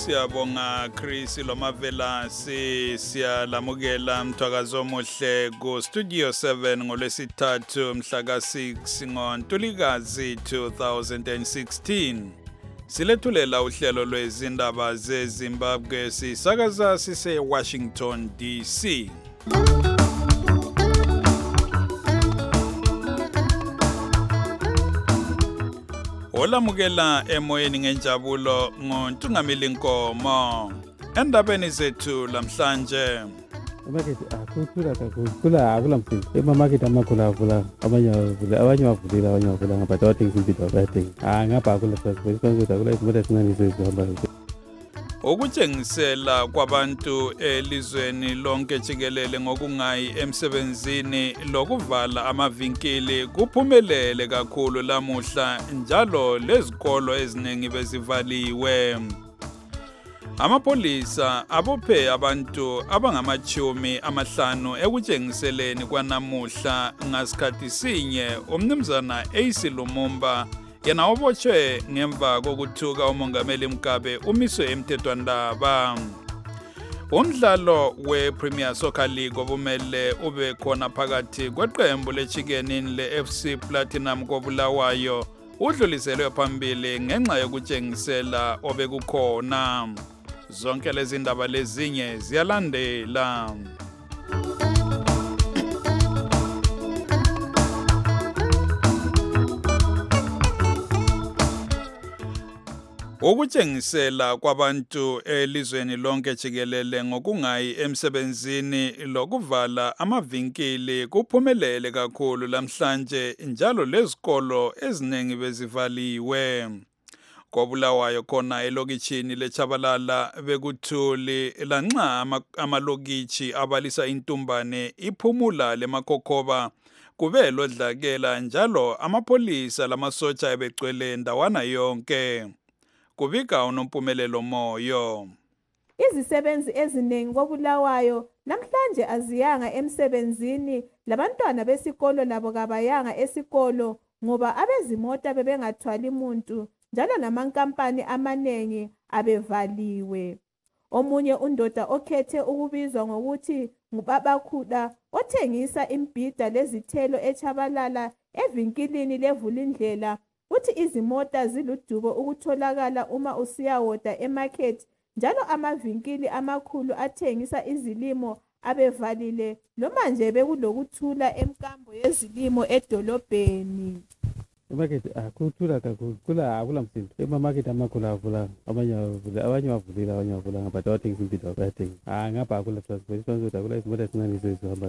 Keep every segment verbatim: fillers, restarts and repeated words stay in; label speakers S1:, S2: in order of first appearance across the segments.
S1: siyabonga Chris Lomavela si siyalamukela mthwakazo omuhle ku Studio seven ngolwesithathu mhla ka six ngoNtulikazi two thousand sixteen. Silethulela uhlelo lwezindaba zeZimbabwe sisakaza sise Washington D C. Olamukela emoyeni ngenjabulo ngoNtungamili Nkomo. Endabeni zethu lamhlanje.
S2: Market akuthula kakhulu akulamthini. Emamarket amakhulu avula abanye avula abanye bavulile abanye bavula ngapha bathengisa impilo bayathenga. Ah ngapha akula transport konke akula izimoto ezincane ezihamba.
S1: Ukutshengisela kwabantu elizweni lonke jikelele ngokungayi emsebenzini lokuvala amavinkili kuphumelele kakhulu lamuhla njalo lezikolo eziningi bezivaliwe. Amapolisa abophe abantu abangamachumi amahlanu ekutshengiseleni kwanamuhla ngasikhathi sinye umnumzana A C Lumumba yena obotshwe ngemva kokuthuka umongameli Mugabe umiswe emthethwandaba. Umdlalo we-Premier Soccer League obumele ube khona phakathi kweqembu leChicken le-F C Platinum koBulawayo udluliselwe phambili ngenxa yokutshengisela obekukhona. Zonke lezi ndaba lezinye ziyalandela. Ukutshengisela kwabantu elizweni lonke jikelele ngokungayi emsebenzini lokuvala amavinkili kuphumelele kakhulu lamhlanje njalo lezikolo eziningi bezivaliwe. KoBulawayo khona elokitshini leChabalala bekuthuli lanxa amalokitshi abalisa intumbane iphumula leMakokoba kube lodlakela njalo amapolisa lamasotsha ebegcwele ndawana yonke. Kubika unompumelelo moyo.
S3: Izisebenzi eziningi koBulawayo namhlanje aziyanga emsebenzini labantwana besikolo labo kabayanga esikolo ngoba abezimota bebengathwali umuntu njalo namankampani amanengi abevaliwe. Omunye undoda okhethe ukubizwa ngokuthi nguBabakhuda othengisa imbhida lezithelo eChabalala evinkilini levulindlela uthi izimota ziludubo ukutholakala uma usiyawoda emarket njalo amavinkili amakhulu athengisa izilimo abevalile noma nje bekulokuthula emkambo yezilimo edolobheni.
S2: Market akuthula kakhulu kula akulamthini. Emamarket amakhulu avula abanye avula abanye bavulile abanye bavula ngapha bathengisa impilo bayathenga. Ah ngapha akula transport konke akula izimoto ezincane ezihamba.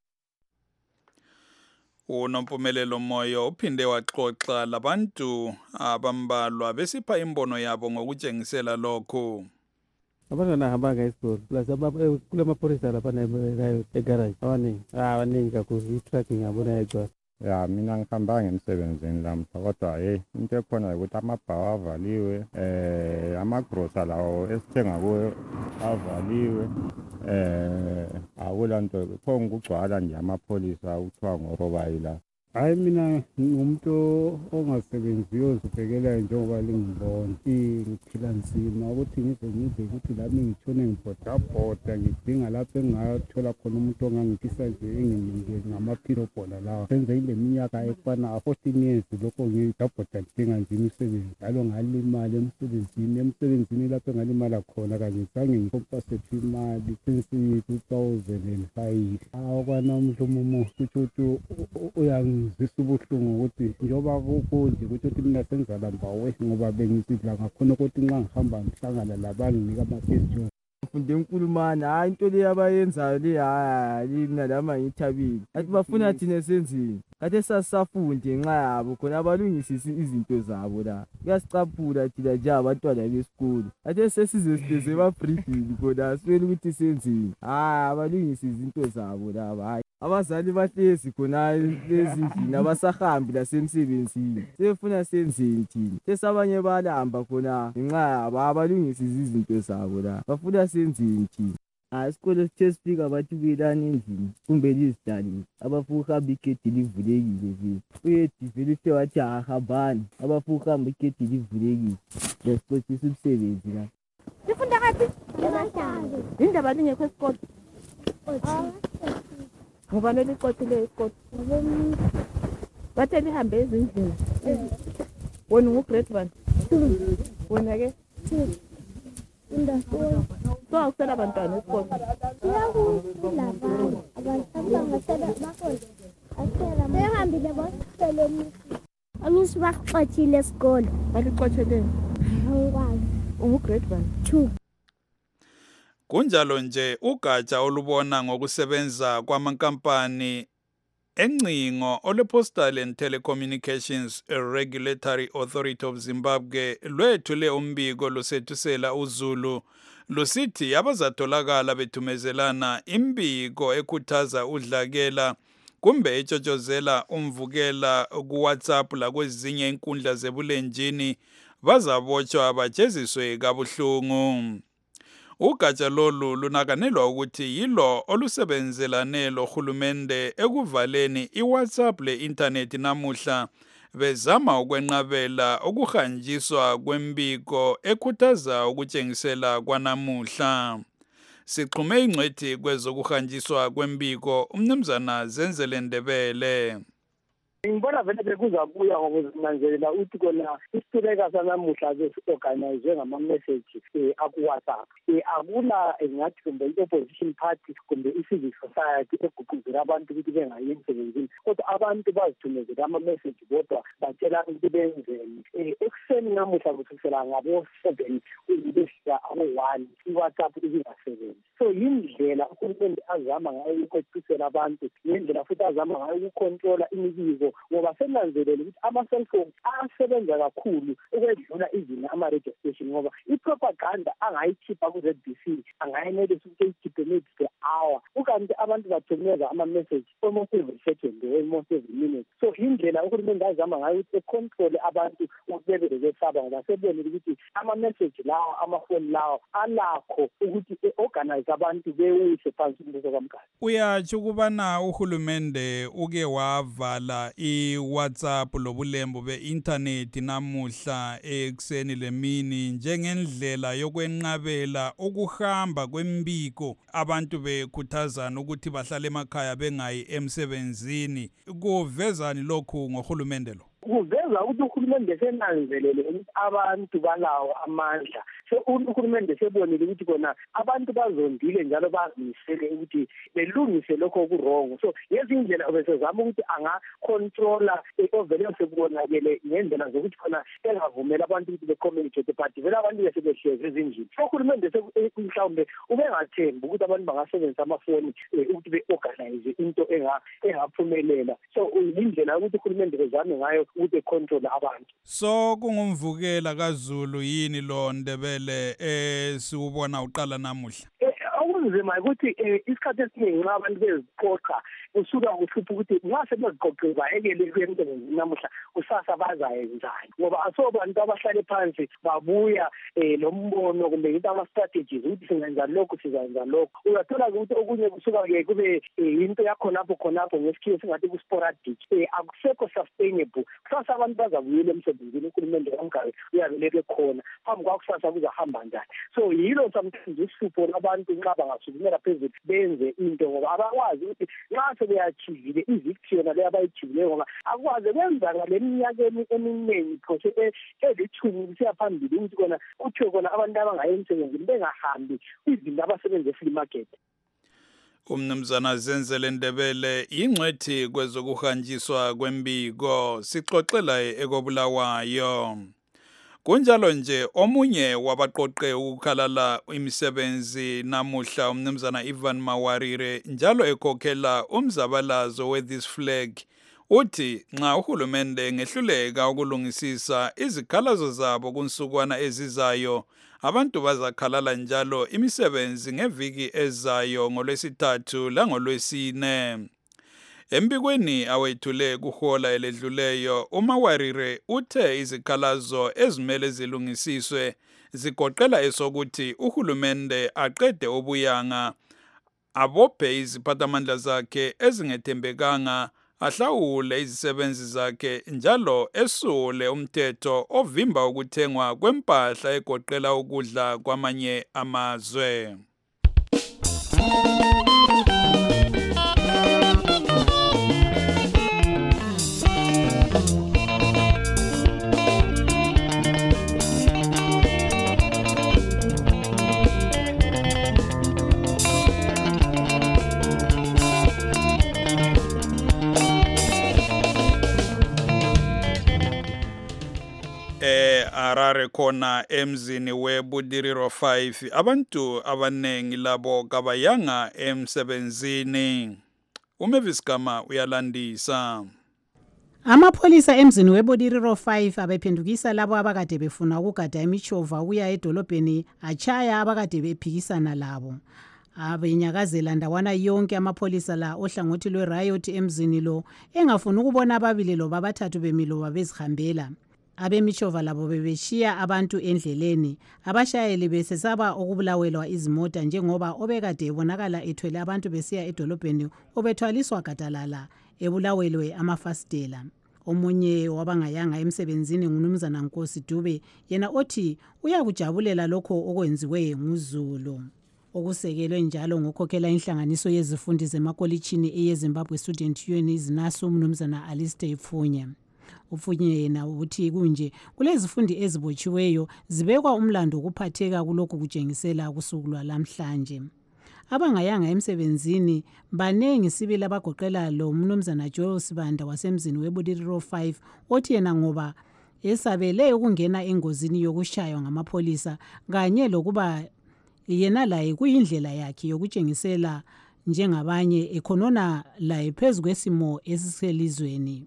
S1: Unompumelelo moyo uphinde waxoxa labantu abambalwa besipha imbono yabo ngokutshengisela lokho.
S2: Abantwana hamba ngesikolo plus kule mapolisa lapha egarage abaningi ah abaningi kakhulu i-tracking yabona yedwa.
S4: Ya mina ngihamba ngemsebenzini lamhla kodwa hey into ekhona ukuthi amabhawa avaliwe eh amagrosa lawo esithenga kuwo avaliwe eh akulanto khona ukugcwala nje amapolisa ukuthiwa ngorobayi la.
S5: Hayi mina ngumuntu ongasebenziyo ngibhekela njengoba lingibona ngiphila nzima ukuthi ngize ngize ukuthi lami ngithone ngibhodabhoda ngidinga lapho engathola khona umuntu ongangikisa nje engingike ngamaphilo bona lawa senze ile minyaka efana fourteen years lokho ngidabhoda ngidinga nje imisebenzi njalo ngalimala emsebenzini emsebenzini lapho ngalimala khona kanye zange ngikompasephi imali since two thousand five awukwana umhlomumo ukuthi uyang zisubuhlungu ukuthi njoba kukunje ukuthi uthi mina senza lamba we ngoba bengisidla ngakhona ukuthi nxa ngihamba ngihlangana labantu nika ama-question
S6: Funde enkulumana hayi into le abayenzayo le hayi mina lama ngithabile athi bafuna thina senzini kade sasafunde nxa yabo khona abalungisisi izinto zabo la kuyasicaphula thina nje abantwana besikolo ade sesize size ba briefing khona swele ukuthi senzini hayi abalungisi izinto zabo laba hayi abazali bahlezi khona lezindlini abasahambi lasemsebenzini sefuna senzini thina sesabanye balamba khona nxa abalungisi izinto zabo la bafuna senzini thina hayi isikolo sithe sifika bathi kuyelani endlini kumbe lizidalile abafuka uhamba igedi livulekile vele uyedivele wathi ahambani abafuka uhamba igedi livulekile lesixoxisa umsebenzi la
S3: Lifunda kapi?
S7: Emahlangu.
S3: Indaba lingekho esikole. Ngoba leliqothile esikole. Bathe lihambe ezindlini. Wena ungu-grade one? Wena ke?
S7: Indafuni.
S3: So awusela abantwana esikole?
S7: Siyakula abantu. Abantu bangasela bakhona. Asela. Behambile bosele emisi. Amisi baxothile esikole.
S3: Baliqothele?
S7: Angikwazi.
S3: Ungu-grade one?
S7: Two.
S1: Kunjalo nje ugatsha olubona ngokusebenza kwamankampani encingo ole Postal and Telecommunications Regulatory Authority of Zimbabwe lwethule umbiko lusetusela uZulu lusithi abazatholakala bethumezelana imbiko ekhuthaza udlakela kumbe etshotshozela umvukela ku WhatsApp lakwezinye inkundla zebulenjini bazabotshwa bajeziswe kabuhlungu. Ugatsha lolu lunakanelwa ukuthi yilo olusebenzelane lohulumende ekuvaleni iWhatsApp le-internet namuhla bezama ukwenqabela ukuhanjiswa kwembiko ekhuthaza ukutshengisela kwanamuhla. Sixhume ingcwethi kwezokuhanjiswa kwembiko umnumzana Zenzele Ndebele.
S8: Ngibona vele bekuzabuya ngokuzinanzelela uthi kona isituleka sanamuhla sesi-organize ngama-message um aku-WhatsApp. Um akula ngathi kumbe i-opposition party kumbe i-civic society eguquzela abantu ukuthi bengayi emsebenzini, kodwa abantu bazithumezela ama-message bodwa batshela ukuthi benzeni. Um ekuseni namuhla kusukisela ngabo-seven besika abo-one i-WhatsApp ibingasebenzi. So yindlela uhulumende azama ngayo ukuqeqisela abantu, ngendlela futhi azama ngayo ukukhontrola imibiko ngoba senanzelela ukuthi ama-cellphone asebenza kakhulu ukwedlula izinga ama-radio station ngoba i-propaganda angayikhipha ku-Z B C angayenelisa ukuthi eyikhiphe maybe per hour, ukanti abantu bathumeza ama-message almost every second or almost every minute. So indlela uhulumende azama ngayo ukuthi econtrole abantu ukuthi bebe besaba ngoba sebonile ukuthi ama-message lawo amafoni lawo alakho ukuthi e-organize abantu bewise phansi umbuso kamkhathi.
S1: Uyatsho ukubana uhulumende uke wavala i-WhatsApp lobulembu be-internet namuhla ekuseni lemini njengendlela yokwenqabela ukuhamba kwembiko abantu bekhuthazana ukuthi bahlale emakhaya bengayi emsebenzini. Kuvezani lokhu ngohulumende lo?
S8: Kuveza ukuthi uhulumende senanzelele ukuthi abantu balawo amandla. So uhulumende sebonile ukuthi kona abantu bazondile njalo bazimisele ukuthi belungise lokho okurongo. So ngezindlela besezama ukuthi angacontrola ovele sekubonakele ngendlela zokuthi khona engavumela abantu ukuthi becommunicate but vele abantu besebehlezi ezindlini. So uhulumende mhlawumbe ubengathembi ukuthi abantu bangasebenzisa amafoni ukuthi be-organize into engaphumelela. So indlela ukuthi uhulumende bezame ngayo ukuthi econtrol abantu.
S1: So kungumvukela kaZulu yini lo Ndebele eh siubona uqala namuhla?
S8: Okunzima ukuthi isikhathi esiningi nxa abantu beziqoqa usuka uhlupha ukuthi nxa sebeziqoqe bayekele emsebenzini namuhla kusasa bazayenzani ngoba asobantu abahlale phansi babuya nombono kumbe into ama-strategies ukuthi singenza lokhu sizenza lokhu. Uyathola ukuthi okunye kusuka-ke kube into yakhonapho khonapho ngesikhiwo singathi ku-sporadic, akusekho sustainable. Kusasa abantu bazabuyela emsebenzini, uhulumende wamkhayo uyabeleke khona phambi kwakusasa kuzahamba njani. So yilo sometimes uhlupho lwabantu nxa bangasukumela phezulu benze into ngoba abakwazi ukuthi nxa sebeyachivile ivikti yona leyo abayichivileyo ngoba akwazi kwenza ngale minyakeni eminingi phose elithumi kusiya phambili ukuthi kona kuthiwe kona abantu abangayi emsebenzini bengahambi kwizinto abasebenza e-free market.
S1: Umnumzana Zenzele Ndebele ingcwethi kwezokuhanjiswa kwembiko sixoxela ekobulawayo. Kunjalo nje omunye wabaqoqe ukukhalala imisebenzi namuhla umnumzana Ivan Mawarire njalo ekhokhela umzabalazo we-This Flag uthi nxa uhulumende ngehluleka ukulungisisa izikhalazo zabo kunsukwana ezizayo abantu bazakhalala njalo imisebenzi ngeviki ezayo ngolwesithathu langolwesine. Embikweni awethule kuhola eledluleyo uMawarire uthe izikhalazo ezimele zilungisiswe zigoqela esokuthi uhulumende aqede ubuyanga abophe iziphathamandla zakhe ezingethembekanga ahlawule izisebenzi zakhe njalo esule umthetho ovimba ukuthengwa kwempahla egoqela ukudla kwamanye amazwe. Harare khona emzini weBudiriro five abantu abanengi labo kabayanga emsebenzini. uMavis Gama uyalandisa.
S9: Amapholisa emzini weBudiriro five abephendukisa labo abakade befuna ukugada imishova ukuya edolobheni achaya abakade bephikisana labo. Abenyakazela ndawana yonke amapholisa la ohlangothi lwe-riot emzini lo engafuni ukubona ababili lo babathathu bemilo babezihambela. Abemishova labo bebeshiya abantu endleleni, abashayeli besesaba ukubulawelwa izimota njengoba obekade ebonakala ethwele abantu besiya edolobheni obethwaliswa gadalala ebulawelwe amafastela. Omunye wabangayanga emsebenzini nguNumzana Nkosi Dube yena othi uyakujabulela lokho okwenziwe nguZulu. Okusekelwe njalo ngokhokhela inhlanganiso yezifundi zemakolitshini eyeZimbabwe Student Union izinaso uMnumzana Alistair Pfunya. Ufunye yena uthi kunje kulezifundi ezibotshiweyo zibekwa umlando ukuphatheka kulokhu kutshengisela kusukulwa lamhlanje. Abangayanga emsebenzini banengi sibili abagoqela lo Mnumzana Joel Sibanda wasemzini weBudiriro five othi yena ngoba esabele ukungena engozini yokushaywa ngamapholisa kanye lokuba yena laye kuyindlela yakhe yokutshengisela njengabanye ekhonona laye phezu kwesimo esiselizweni.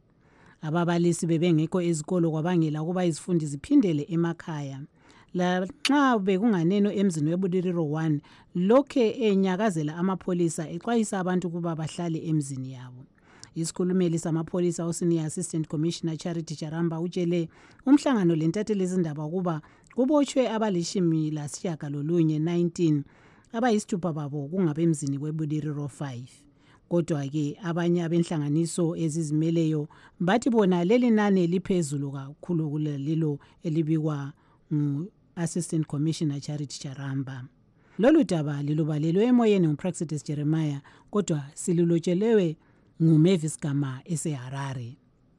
S9: Ababalisi bebengekho ezikolo kwabangela kuba izifundi ziphindele emakhaya. La nxa bekunganeno emzini weBudiriro one lokhe enyakazela amapholisa exwayisa abantu kuba bahlale emzini yabo. Isikhulumeli samapholisa uSenior Assistant Commissioner Charity Charamba utshele umhlangano lentatheli izindaba kuba kubotshwe abalishimi lasishiyagalolunye nineteen abayisithupha babo kungabemzini weBudiriro five. Kodwa ke abanye abenhlanganiso ezizimeleyo bathi bona leli nani liphezulu kakhulu kulelo elibikwa ngu-Assistant Commissioner Charity Charamba. Lolu daba lilubalelwe emoyeni nguPraxidis Jeremiah kodwa silulotshelewe nguMavis Gama eseHarare.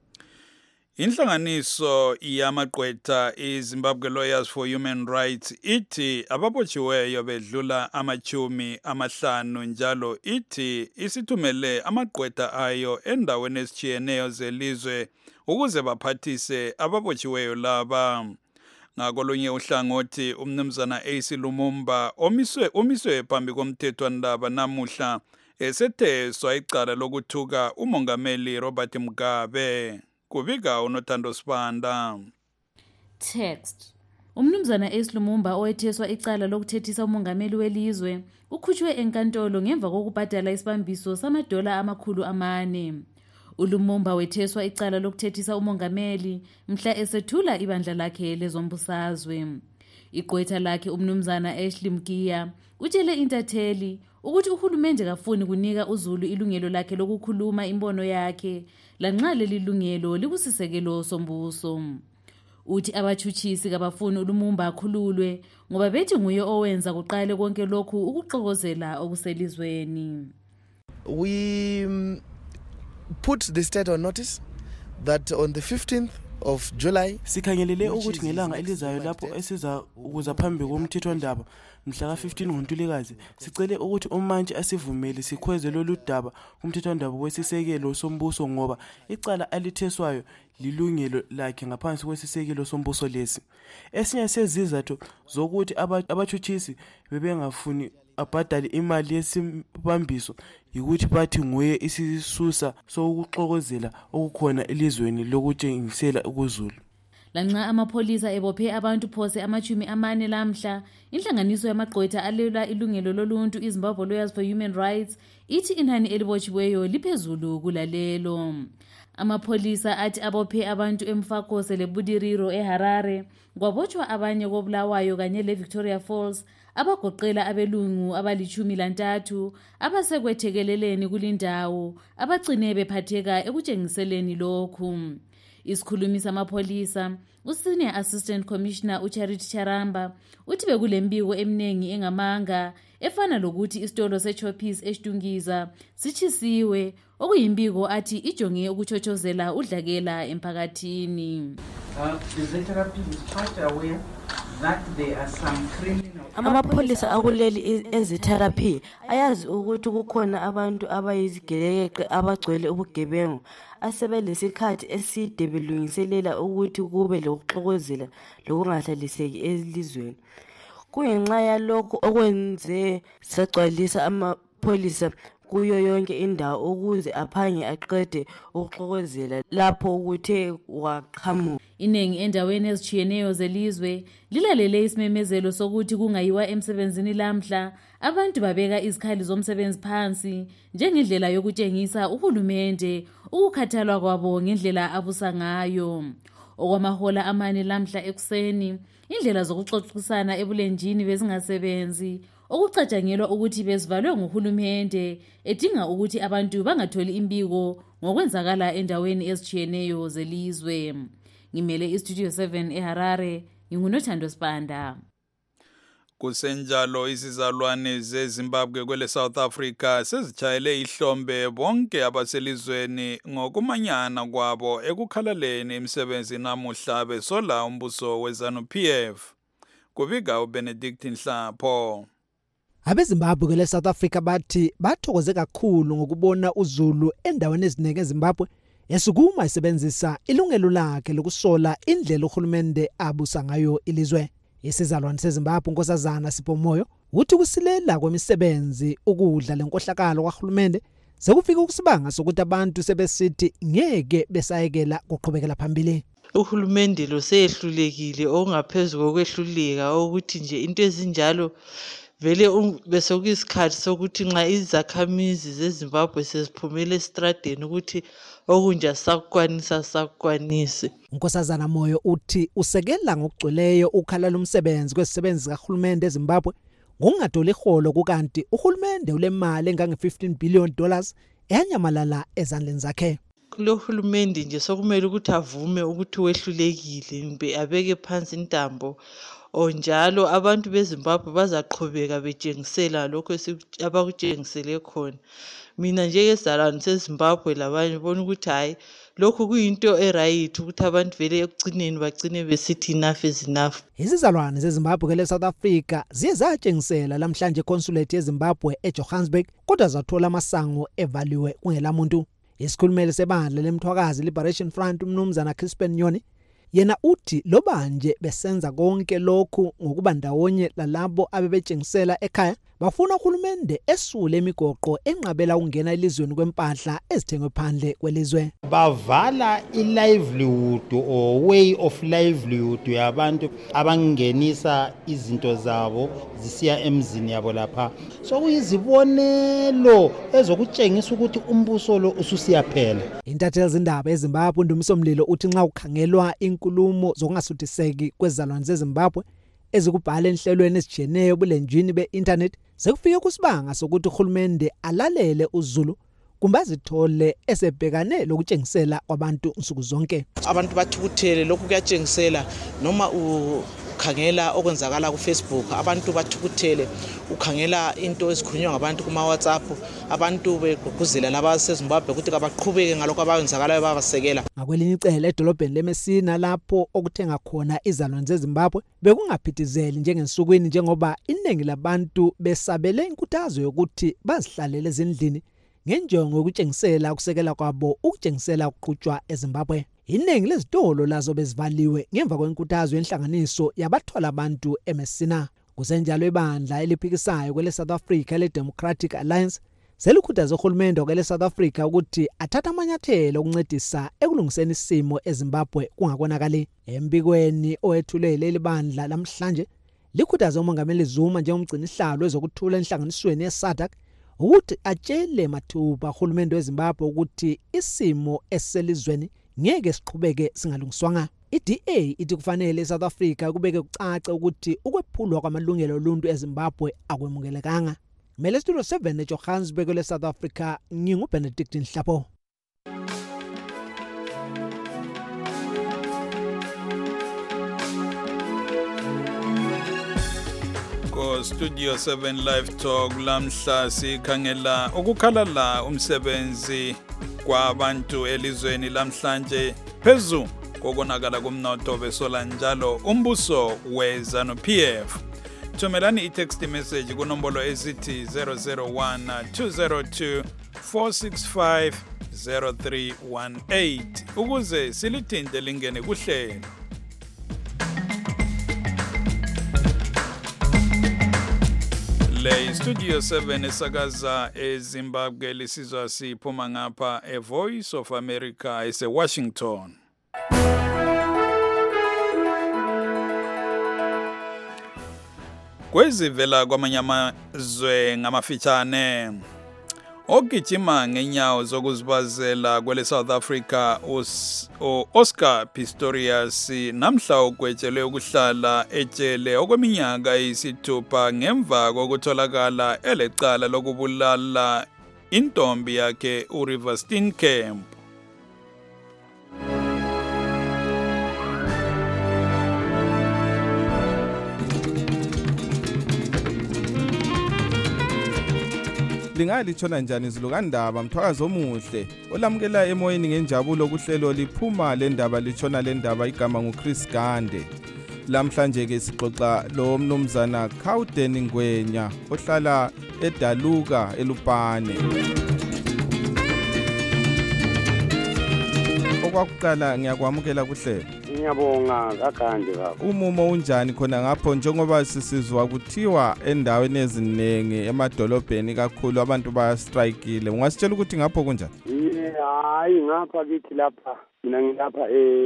S1: Inhlanganiso yamagqwetha iZimbabwe Lawyers for Human Rights ithi ababotshiweyo bedlula amachumi amahlanu njalo ithi isithumele amagqwetha ayo endaweni ezitshiyeneyo zelizwe ukuze baphathise ababotshiweyo laba. Ngakolunye uhlangothi uMnumzana A C Lumumba omiswe umiswe phambi komthethwandaba namuhla esetheswa icala lokuthuka uMongameli Robert Mugabe. Kubika uNothando Sibanda.
S10: Text. Umnumzana A C Lumumba owetheswa icala lokuthethisa umongameli welizwe ukhutshwe enkantolo ngemva kokubhadala isibambiso samadola amakhulu amane. uLumumba wetheswa icala lokuthethisa umongameli mhla esethula ibandla lakhe lezombusazwe. Igqwetha lakhe uMnumzana Ashley Mkiya utshele intatheli ukuthi uhulumende kafuni kunika uZulu ilungelo lakhe lokukhuluma imbono yakhe lanxa leli lungelo likusisekelo sombuso. Uthi abathutshisi kabafuni uLumumba akhululwe ngoba bethi nguye owenza kuqale konke lokhu ukuxokozela okuselizweni.
S11: We um, put the state on notice that on the fifteenth of July
S12: sikhangelele ukuthi ngelanga elizayo lapho esiza ukuza phambi komthethwandaba mhla ka fifteen ngoNtulikazi sicele ukuthi umantshi asivumele sikhweze lolu daba kumthethwandaba wesisekelo sombuso ngoba icala alitheswayo lilungelo lakhe ngaphansi kwesisekelo sombuso lesi. Esinye sezizathu zokuthi abathutshisi bebengafuni abhadale imali yesibambiso yikuthi bathi nguye isisusa sokuxokozela okukhona elizweni lokutshengisela ukuZulu.
S10: Lanxa amapholisa ebophe abantu phose amachumi amane lamhla, inhlanganiso yamagqwetha alwela ilungelo loluntu iZimbabwe Lawyers for Human Rights ithi inani elibotshiweyo liphezulu kulalelo. Amapholisa athi abophe abantu eMfakose leBudiriro eHarare, kwabotshwa abanye koBulawayo kanye leVictoria Falls abagoqela abelungu abalichumi lantathu abasekwethekeleleni kulindawo abagcine bephatheka ekutshengiseleni lokhu. Isikhulumi samapholisa uSenior Assistant Commissioner uCharity Charamba uthi bekulembiko eminengi engamanga efana lokuthi isitolo seChoppies eShtungiza sichisiwe, okuyimbiko athi ijonge ukuchochozela udlakela emphakathini.
S13: Amapholisa akuleli ezitherapy ayazi ukuthi kukhona abantu abayizigelekeqe abagcwele ubugebengu asebelesikhathi eside belungiselela ukuthi kube lokuxokozela lokungahlaliseki elizweni. Kungenxa yalokho okwenze sagcwalisa amapholisa kuyo yonke indawo ukuze aphange aqede ukuxokozela lapho kuthe waqhamuka.
S10: Iningi endaweni ezitshiyeneyo zelizwe lilalele isimemezelo sokuthi kungayiwa emsebenzini lamhla, abantu babeka izikhali zomsebenzi phansi njengendlela yokutshengisa uhulumende ukukhathalwa kwabo ngendlela abusa ngayo. Okwamahola amane lamhla ekuseni, indlela zokuxoxisana ebulenjini bezingasebenzi, okucatshangelwa ukuthi bezivalwe nguhulumende edinga ukuthi abantu bangatholi imbiko ngokwenzakala endaweni ezitshiyeneyo zelizwe. Ngimele iStudio seven eHarare, ngingunothando Spanda.
S1: Kusenjalo isizalwane zeZimbabwe kwele South Africa sezitshayele ihlombe bonke abaselizweni ngokumanyana kwabo ekukhalaleni imisebenzi namuhla besola umbuso weZANU-P F. Kubika uBenedict Nhlapho.
S14: AbeZimbabwe kwele South Africa bathi bathokoze kakhulu ngokubona uZulu endaweni ezineke eZimbabwe esukuma isebenzisa ilungelo lakhe lokusola indlela uhulumende abusa ngayo ilizwe. Isizalwane seZimbabwe uNkosazana Sipho Moyo uthi kusilela kwemisebenzi ukudla lenkohlakalo kahulumende sekufika ukusibanga sokuthi abantu sebesithi ngeke besayekela ukuqhubekela phambili.
S15: Uhulumende lo sehlulekile ongaphezulu kokwehluleka ukuthi nje into ezinjalo vele besokuyisikhathi sokuthi nxa izakhamizi zeZimbabwe seziphumele estradeni ukuthi okunja sakwanisa sakwanise.
S14: Nkosazana Moyo uthi usekela ngokugcweleyo ukhalala umsebenzi kwezisebenzi kahulumende eZimbabwe ngokungatholi iholo, kukanti uhulumende ulemali engange fifteen billion dollars eyanyamalala ezandleni zakhe.
S15: Kulo hulumende nje sokumele ukuthi avume ukuthi wehlulekile mbe abeke phansi intambo. Onjalo abantu beZimbabwe bazaqhubeka betshengisela lokho abakutshengisele khona. Mina njengesizalwane seZimbabwe labanye bona ukuthi hayi lokho kuyinto eright ukuthi abantu vele ekugcineni bagcine besithi enough is enough.
S14: Izizalwane zeZimbabwe kwele South Africa ziye zatshengisela lamhlanje econsulate yeZimbabwe eJohannesburg kodwa zathola amasango evaliwe kungelamuntu. Isikhulumeli sebandla lemthwakazi Liberation Front umnumzana Crispin Nyoni yena uthi lobanje besenza konke lokhu ngokuba ndawonye lalabo abebetshengisela ekhaya bafuna uhulumende esule imigoqo enqabela ukungena elizweni kwempahla ezithengwe phandle kwelizwe.
S16: Bavala i-livelihood or way of livelihood yabantu abangenisa izinto zabo zisiya emzini yabo lapha. So kuyizibonelo ezokutshengisa ukuthi umbuso lo ususiyaphela.
S14: Intatheli zindaba eZimbabwe uNdumisomlilo uthi nxa ukhangelwa inkulumo zokungasuthiseki kwezizalwane zeZimbabwe ezikubhala enhlelweni ezijiyeneyo bulenjini be-internet sekufike kusibanga sokuthi uhulumende alalele uZulu kumbe azithole esebhekane lokutshengisela kwabantu nsuku zonke.
S17: Abantu bathukuthele lokhu kuyatshengisela noma ukhangela okwenzakala ku Facebook, abantu bathukuthele ukhangela into ezikhulunywa ngabantu kuma WhatsApp, abantu begqugquzela labaseZimbabwe ukuthi abaqhubeke ngalokho abayenzakalayo babasekela.
S14: Ngakwelinye icele edolobheni leMessina lapho okuthenga khona izalwane zeZimbabwe bekungaphithizeli njengensukwini njengoba iningi labantu besabele inkuthazo yokuthi bazihlalele ezindlini ngenjongo yokutshengisela ukusekela kwabo ukutshengisela ukuqhutshwa eZimbabwe. Iningi lezitolo lazo bezivaliwe ngemva kwenkuthazo yenhlanganiso yabathwala abantu eMessina. Kusenjalo ibandla eliphikisayo kwele South Africa le Democratic Alliance selikhuthaza uhulumende kwele South Africa ukuthi athathe amanyathelo okuncedisa ekulungiseni isimo eZimbabwe kungakonakali. Embikweni owethulwe leli bandla lamhlanje likhuthaza uMongameli Zuma njengomgcini sihlalo ezokuthula enhlanganisweni yeSADC ukuthi atshele mathuba uhulumende weZimbabwe ukuthi isimo eselizweni ngeke siqhubeke singalungiswanga. I-D A ithi kufanele eSouth Africa kubeke kucace ukuthi ukwephulwa kwamalungelo oluntu eZimbabwe akwemukelekanga. Mele Studio seven eJohannesburg le South Africa, nginguBenedict Nhlapo.
S1: Ko Studio seven Live Talk lamhla sikhangela ukukhala la umsebenzi kwabantu elizweni lamhlanje phezu kokonakala kumnotho besola njalo umbuso weZanu-P F. Thumelani i-text message kunombolo esithi zero zero one two zero two four six five zero three one eight ukuze silithinte lingene kuhlelo. Le Studio seven esakaza eZimbabwe lisizwa siphuma ngapha e Voice of America ese Washington. Kwezivela kwamanye amazwe ngamafitshane ogijima ngenyawo zokuzibazela kwele South Africa uOscar Pistorius namhla ugwetshelwe ukuhlala ejele okweminyaka eyisithupha ngemva kokutholakala elecala lokubulala intombi yakhe uRiver Steenkamp.
S18: Lingalithola njani izilukandaba Mthwakazi omuhle olamukela emoyeni ngenjabulo kuhlelo liphuma le ndaba litshona le ndaba igama nguChris Gande. Lamhlanje ke sixoxa lo mnumzana Khawudeni Ngwenya ohlala eDaluka eLupane. Okwakuqala ngiyakwamukela kuhlelo.
S19: Ngiyabonga kakhande baba.
S18: Umumo unjani khona ngapho njengoba sisizwa kuthiwa endaweni eziningi emadolobheni kakhulu abantu bayastrikeile. Ungasitshela ukuthi ngapho kunjani?
S19: Hayi ngapha kithi lapha mina ngilapha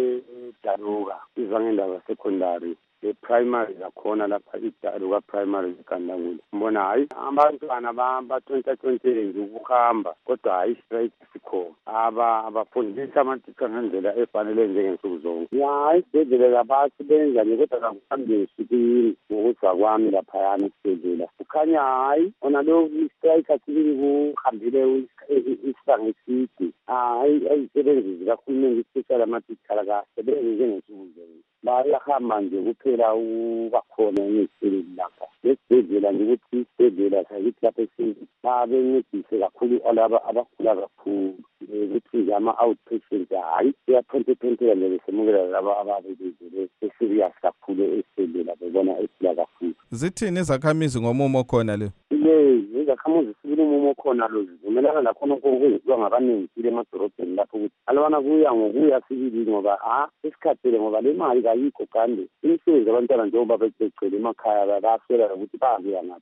S19: eDaluka izangendaba secondary e-primary zakhona lapha iDaluka primary eKandangule. Mbona hayi abantwana bathontshele nje ukuhamba kodwa hayi strike sikhona. aba abafundisa amatitsha ngendlela efanele njengensuku zonke. Hayi isibhedlela labasebenza nje kodwa kakuhambi esikini ngokuzwa kwami laphayana esibhedlela. Kukhanya hayi ona lo strike asibili kuhambile isibanga eside. Hayi ayisebenzi zikahulumeni isipeshali amatitsha akasebenzi njengensuku zonke. Bayahamba nje kuphela ubakhona ngesibhedlela lapha. Lesibhedlela nje ukuthi isibhedlela sakithi lapha esini babencedise kakhulu alaba abagula kakhulu. Ukuthi nje ama-outpatient hayi iyaphontephenteka nje besemukela laba ababezele eserious kakhulu esibhedlela bebona esila kakhulu.
S18: Zithini izakhamizi ngomumo khona le?
S19: Ye, izakhamuzi sibili umumo khona lo zivumelana lakhona okwenziwa ngabaningi kule emadorobheni lapho ukuthi alabana kuya ngokuya sibili ngoba ah isikhathele ngoba le mali kayikho kandi imisebenzi abantwana njengoba bececele emakhaya bayaswela ukuthi babuya ngaphi.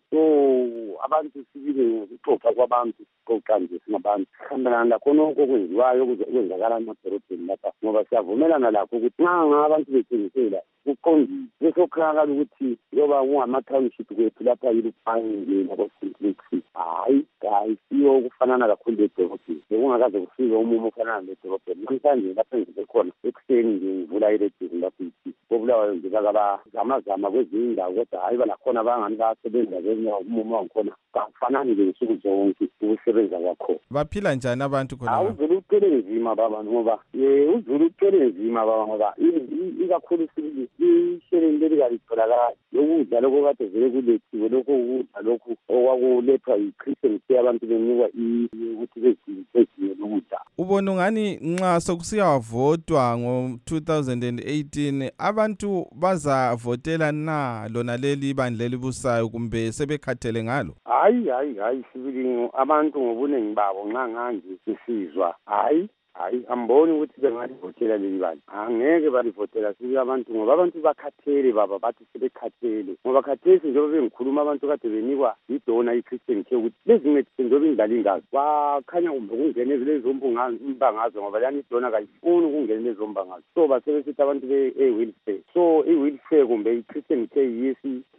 S19: So abantu sibili ngokuxoxa kwabantu xoxa nje singabantu khambelana lakhona okwenziwayo kwenzakala emadorobheni lapha ngoba siyavumelana lakho ukuthi nxa abantu bethengisela uqondile besokhala ukuthi yoba ungama-township kwethu lapha yiluphange nabo-simplex hayi hayi siyo ukufanana kakhulu ledorobheni bekungakaze kufike umumo ofanana ledorobheni. Namhlanje lapha engize khona ekuseni nje ngivula irediyoni lapho ithi kobulawayo nje bakabazamazama kwezinye indawo kodwa hayi balakhona abangani basebenza kwenye umumo wangikhona kafanani nje nsuku zonke ukusebenza kwakho.
S18: Baphila njani abantu khona?
S19: Hawu uzulu ucele nzima baba ngoba ye uzulu ucele nzima baba ngoba ikakhulu sibili isheleni leli kalitholakala lokudla lokho kade vele kulethiwe lokho ukudla lokhu okwakulethwa yi-Christian Care abantu benikwa ukuthi beziwe lokudla.
S18: Ubona ungani nxa sokusiyavotwa ngo two thousand eighteen abantu bazavotela na lona leli ibandla elibusayo kumbe sebekhathele ngalo?
S19: Hayi hayi hayi sibili abantu ngobuningi babo nxa nganje sisizwa hayi hayi amboni ukuthi bengalivotela leli bani. Angeke balivotela sibe abantu ngoba abantu bakhathele baba bathi sebekhathele ngoba khathesi njengoba bengikhuluma abantu kade benikwa idona i-Christian Care ukuthi lezincedise njengoba indlala ingazi bakhanya kumbe kungene lezo mbangazo ngoba lani idona kayifuni ukungena lezo mbangazo so basebesithi abantu be-wheelchair so i-wheelchair kumbe i-Christian Care yesi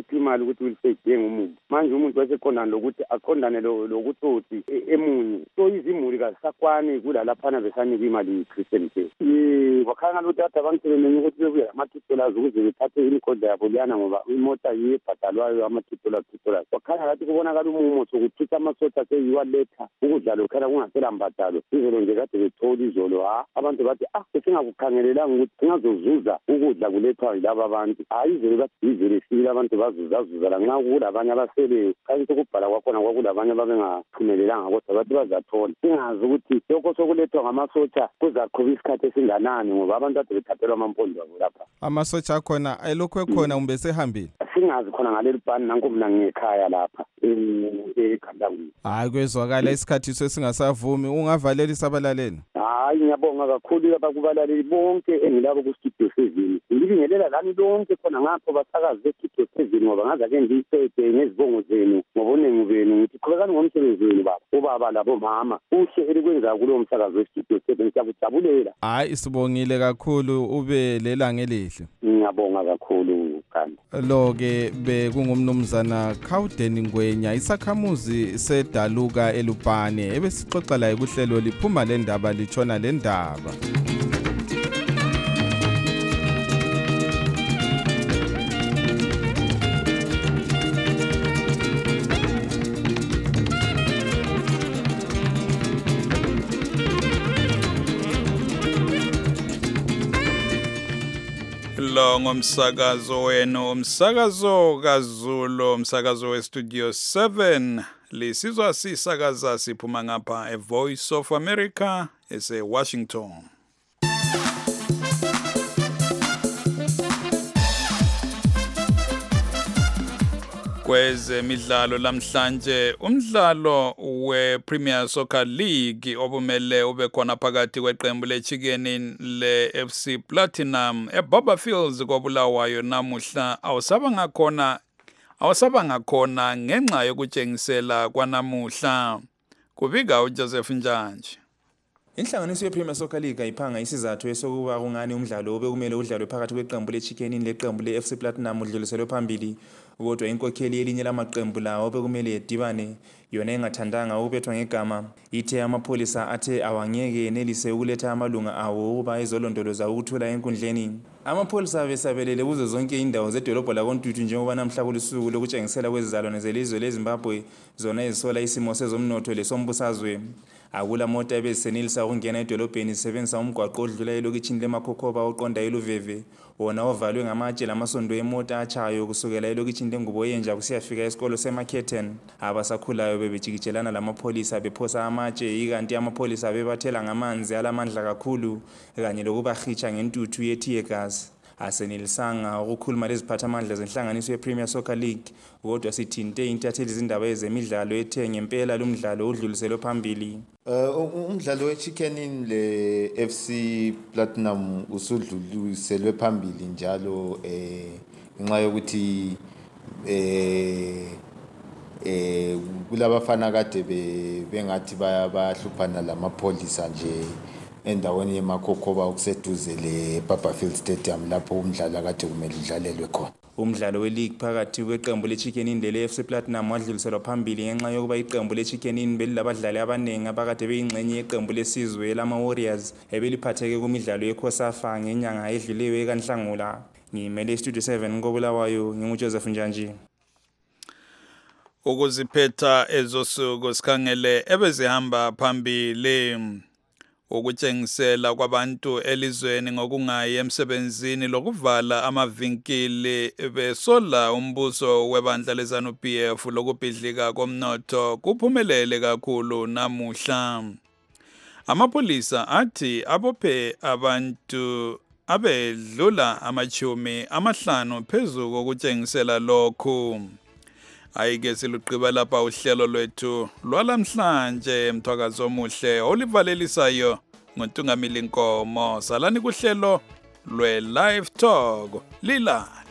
S19: ukhipha imali ukuthi ulisejenge umuntu manje umuntu wasekhondana lokuthi aqondane lokutsotsi emunye so izimuli kazisakwani kulalaphana besanika imali Christian Care eh wakhanga ukuthi abantu bemenye ukuthi bebuya ama-dollars ukuze bethathe imigodla yabo liyana ngoba imota yibhadalwayo ama-dollars dollars wakhanga ngathi kubonakala umumo sokuthutha amasotha seyiwaletha ukudla lokhana kungasela mbadalo izolo nje kade bethola izolo ha abantu bathi ah singakukhangelelanga ukuthi singazozuza ukudla kulethwa yilaba abantu hayi izolo bathi izolo sile abantu bazuzazuza la nxa kulabanye abasele kanti ukubhala kwakhona kwakulabanye ababengaphumelelanga kodwa bathi bazathola singazi ukuthi lokho sokulethwa ngamasotha kuzaqhuba isikhathi esinganani ngoba abantu kade bethathelwa amampondo abo lapha
S18: amasotsha akhona elokhu ekhona umbe sehambile
S19: singazi khona ngaleli bhani nanku mina ngekhaya lapha eKhandanguni
S18: hayi kwezwakala isikhathi sesingasavumi ungavalela isabalaleni
S19: hayi ngiyabonga kakhulu abakubalaleli bonke engilabo ku-studio seven ngibingelela lani lonke khona ngapho basakazi be-studio seven ngoba ngaza ke ngiyisede ngezibongo zenu ngobunengi benu ngithi qhubekani ngomsebenzi wenu baba ubaba labo mama uhle elikwenzayo kulowo msakazi we-studio seven siyakujabulela
S18: hayi isibongile kakhulu ube lelanga elihle
S19: ngiyabonga kakhulu kanti
S18: lo-ke bekungumnumzana Khawudeni Ngwenya isakhamuzi sedaluka eLupane ebesixoxa laye kuhlelo liphuma le ndaba litshona le ndaba
S1: lo ngomsakazo wenu umsakazo kaZulu umsakazo westudio seven lisizwa sisakaza siphuma ngapha eVoice of America ese Washington. Kwezemidlalo lamhlanje umdlalo wePremier Soccer League obumele ube khona phakathi kweqembu leChicken leF C Platinum eBarberfields koBulawayo namuhla awusaba ngakhona awusaba ngakhona ngenxa yokutshengisela kwanamuhla kubika uJoseph Njanje.
S20: Inhlanganiso yePremier Soccer League ayiphanga isizathu esokuba kungani umdlalo obekumele udlalwe phakathi kweqembu leChicken leqembu leF C Platinum udluliselwe phambili kodwa inkokheli elinye lamaqembu lawo bekumele edibane yona engathandanga ukubethwa ngegama ithe amapholisa athe awangeke enelise ukuletha amalunga awo ukuba ezolondoloza ukuthula enkundleni. Amapholisa besabelele kuzo zonke indawo zedolobho lakoNtuthu njengoba namhla kulisuku lokutshengisela kwezizalwane zelizwe leZimbabwe zona ezisola isimo sezomnotho lesombusazwe. Akula mota ebesenelisa ukungena edolobheni isebenzisa umgwaqo odlula elokitshini leMakhokhoba oqonda eLuveve wona ovalwe ngamatshe lamasondo emota achayo kusukela elokitshini lengubo yenja kusiyafika esikolo seMarketten. Abasakhulayo bebejikitshelana lamapholisa bephosa amatshe ikanti amapholisa bebathela ngamanzi alamandla kakhulu kanye lokubahitsha ngentuthu yetear gas. Asenelisanga ukukhuluma leziphathamandla zenhlanganiso yePremier Soccer League kodwa sithinte intatheli izindaba ezemidlalo ethe ngempela lo mdlalo udluliselwe phambili.
S21: Uh, umdlalo weChicken leF C Platinum usudluliselwe phambili njalo eh ngenxa yokuthi eh eh kulabafana kade bengathi bayahluphana lamapholisa nje endaweni yeMakhokhoba okuseduze leBarberfield Stadium lapho umdlalo kade kumele udlalelwe khona.
S20: Umdlalo weleague phakathi kweqembu leChicken leF C Platinum wadluliselwa phambili ngenxa yokuba iqembu leChicken belilabadlali abaningi abakade beyingxenye yeqembu lesizwe lama Warriors ebeliphatheke kumidlalo yeKhosafa ngenyanga edluliwe ekanhlangula. Ngimele Studio seven koBulawayo nginguJoseph Njanje.
S1: Ukuziphetha ezosuku sikhangele ebezihamba phambili ukutshengisela kwabantu elizweni ngokungayi emsebenzini lokuvala amavinkili besola umbuso webandla leZANU-P F lokubhidlika komnotho kuphumelele kakhulu namuhla. Amapholisa athi abophe abantu abedlula amachumi amahlanu phezu kokutshengisela lokhu. Ayike siluqhiba lapha uhlelo lwethu lwalamhlanje mthwakazo omuhle olivalelisayo nguNtungamili Nkomo. Salani kuhlelo lwe Live Talk lila